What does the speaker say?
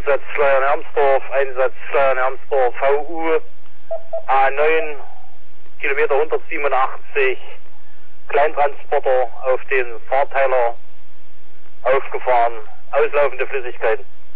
Einsatz Schleiern-Hermsdorf, Einsatz Schleiern-Hermsdorf, VU, A9, Kilometer 187, Kleintransporter auf den Fahrteiler aufgefahren, auslaufende Flüssigkeiten.